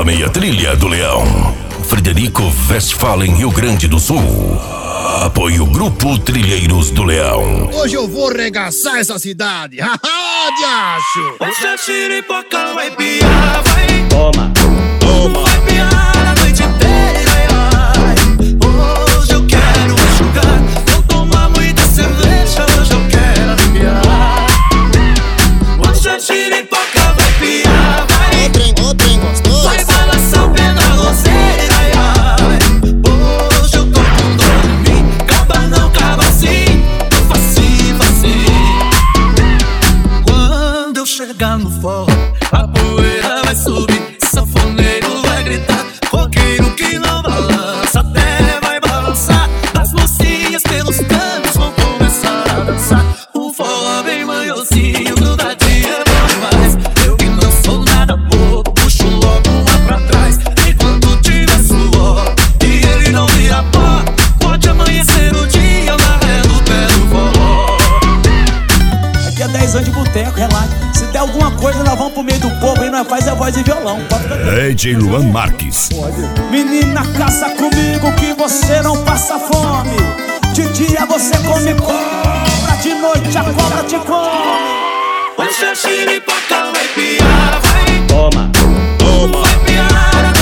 nova meia trilha do Leão. Frederico Westphalen, Rio Grande do Sul. Apoio Grupo Trilheiros do Leão. Hoje eu vou regaçar essa cidade. Haha, diacho. Hoje a xiripoca vai piar, vai. Toma, toma. Vai piar a noite inteira, ai. Hoje eu quero jogar. Vou tomar muita cerveja, hoje eu quero arrepiar. Hoje a xiripoca vai piar, vai. Ô trem gostoso. Vai balançar o pé na roseira, ai, ai. Hoje eu tô com dor em mim. Caba não, caba sim. Facinho, facinho. Quando eu chegar no forró, a poeira vai subir, sanfoneiro vai gritar, roqueiro que não balança, até vai balançar. As mocinhas pelos cantos vão começar a dançar. Um forró bem manhosinho, grudadinho é bom demais. Eu que não sou nada bobo, puxo logo uma pra trás. Enquanto tiver suor e ele não vira pó, pode amanhecer o dia na ré do pé do forró. Aqui é 10 anos de boteco, relaxa. Se der alguma coisa, nós vamos pro meio do povo e nós faz a voz de violão. DJ Luan Marques. Menina, caça comigo que você não passa fome. De dia você come cobra, de noite a cobra te come. Hoje a xiripoca vai piar, vai. Toma, toma. Vai piar a